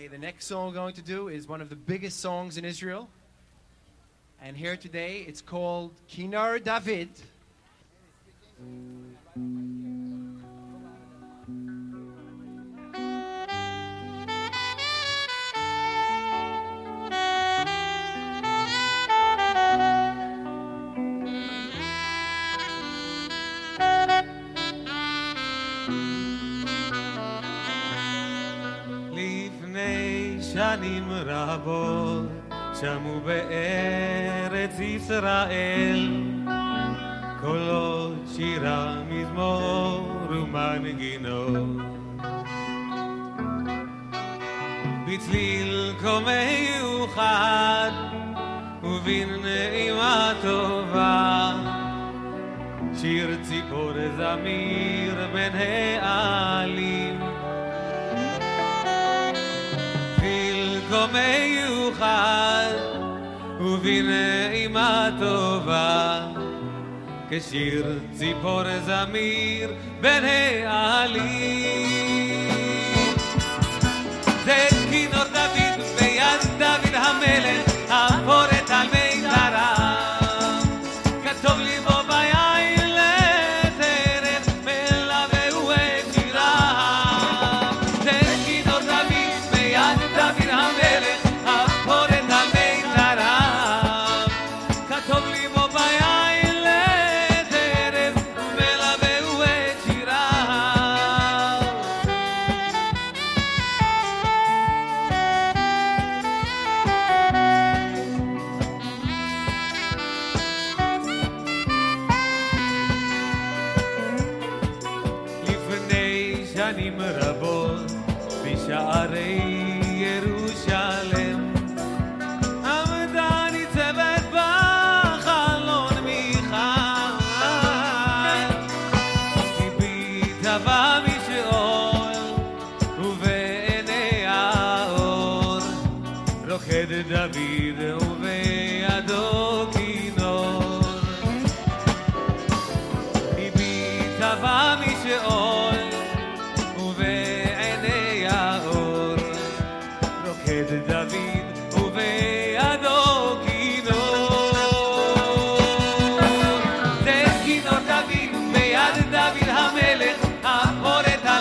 The next song we're going to do is one of the biggest songs in Israel. And here today, it's called Kinar David. שנים רבות שמעו בארץ ישראל קולות שירה מזמור ומנגינות בצליל כה מיוחד ובנעימה טובה שיר ציפור זמיר בין העלים כה מיוחד ובנעימה טובה כשיר ציפור זמיר בין העלים זה כינור דוד ביד דוד המלך הפורט על מיתריו כתוב ליבו ביין לטרף מלווהו את שיריו זה כינור דוד ביד דוד המלך הפורט על מיתריו כתוב ליבו ביין לטרף מלווהו את שיריו לפני שנים רבות בשערי ירושלם עמדה ניצבת בחלון מיכל הביטה בה משאול ובעיניה אור רוקד דוד ובידו כינור הביטה בה משאול ובעיניה אור רוקד דוד ובידו כינור זה כינור דוד ביד דוד המלך הפורט על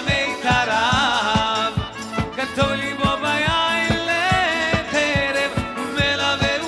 מיתריו כתוב ליבו ביין לטרף מלווהו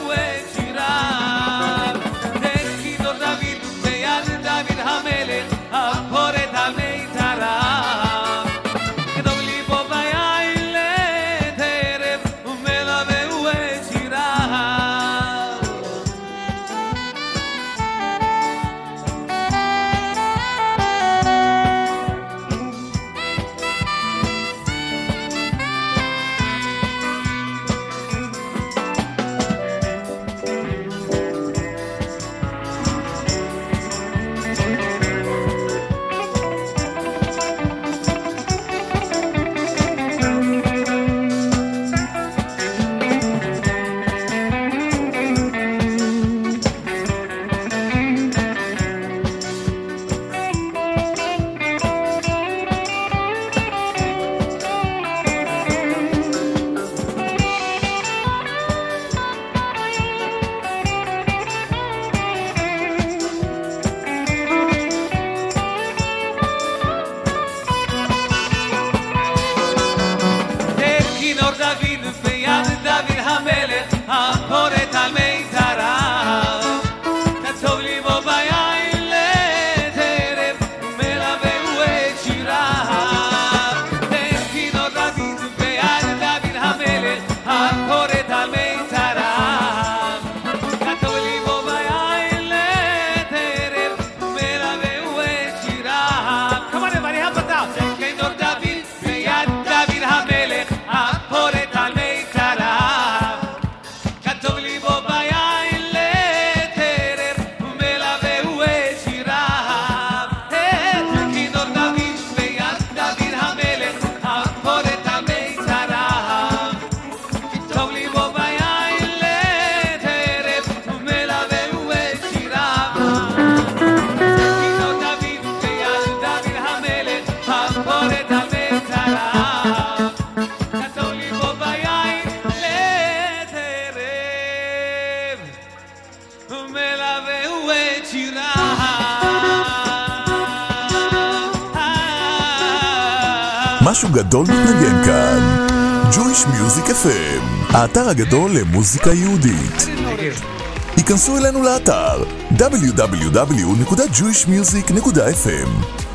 משהו גדול מתנגן כאן. Jewish Music FM, האתר הגדול למוזיקה יהודית. היכנסו אלינו לאתר www.jewishmusic.fm